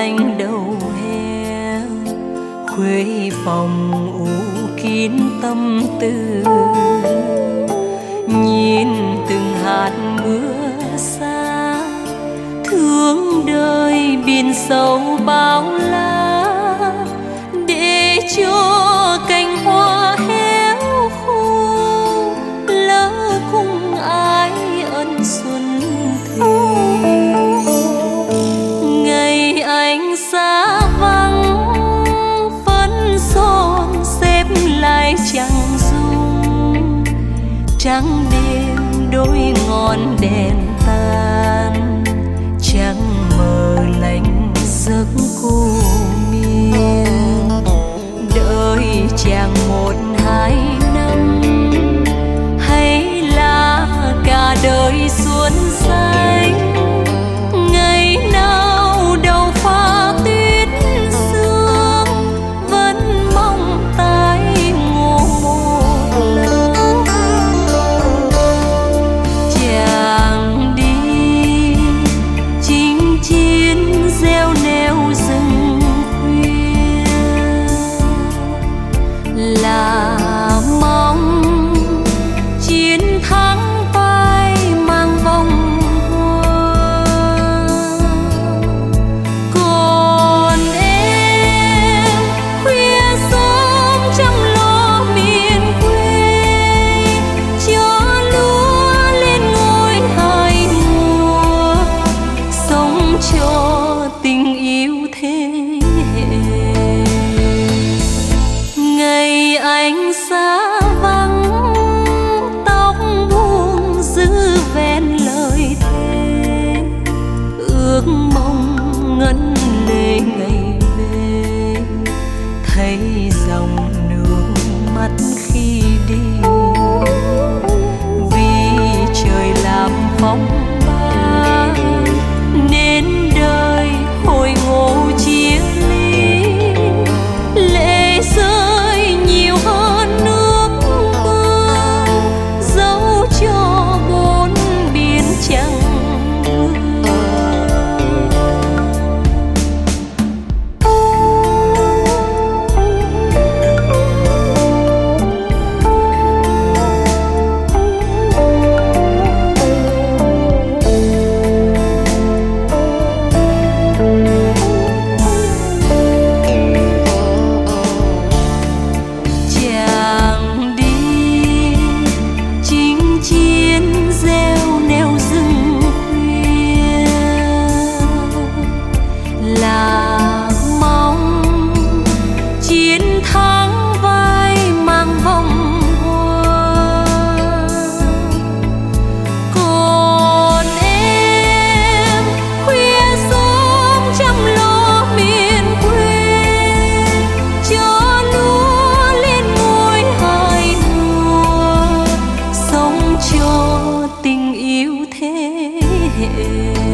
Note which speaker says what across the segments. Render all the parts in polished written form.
Speaker 1: lạnh đầu hè, khuê phòng u kín tâm tư, nhìn từng hạt mưa xa, thương đời biển sâu bao la, để cho cành hoa héo khô lỡ cùng ai ân xuân thì. Ngày anh xa vắng vẫn son xếp lại chẳng dung, trắng đêm đôi ngọn đèn tan, trắng mờ lạnh giấc cô miên. Đợi chàng 1-2 năm, hay là cả đời xuân xanh, ngày nào đầu pha tuyết sương, vẫn mong tái ngộ một lần. Chàng đi chinh chiến gieo neo rừng khuya, là mong chiến thắng vai mang vòng hoa. Còn em khuya sớm chăm lo miền quê, cho lúa lên ngôi 2 mùa, sống cho tình yêu thế hệ. Ngày anh xa vắng tóc buông giữ ven lời thề, ước mong ngân lệ ngày về, thấy dòng nước mắt khi đi. Vì trời làm phong ba nên đời hồi ngộ chia ly, lệ rơi nhiều hơn nước mưa, dẫu cho 4 biển chẳng mưa. Chàng đi chinh chiến gieo neo rừng khuya, là mong chiến thắng vai mang vòng hoa. Còn em khuya sớm chăm lo miền quê, cho lúa lên ngôi 2 mùa, sống cho tình yêu thế hệ.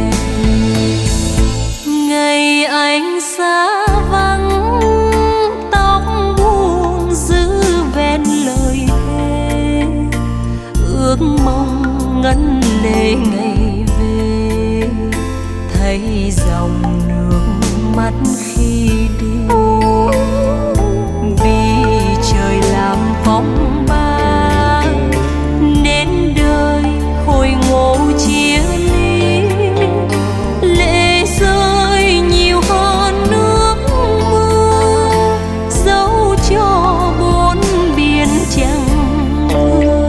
Speaker 1: Ngày anh xa vắng tóc buông giữ ven lời thề, ước mong ngân lệ ngày về, thấy dòng nước mắt khi đi. Vì trời làm phong ba nên đời hồi ngộ chia ly, lệ rơi nhiều hơn nước mưa, dẫu cho 4 biển chẳng mưa.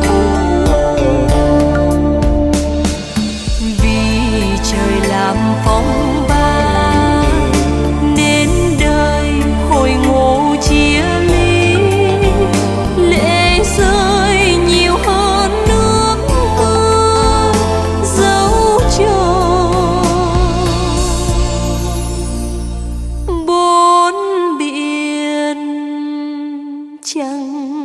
Speaker 1: Vì trời làm phong ba nên đời hồi ngộ chia ly, lệ rơi nhiều hơn nước mưa, dẫu cho 4 biển chẳng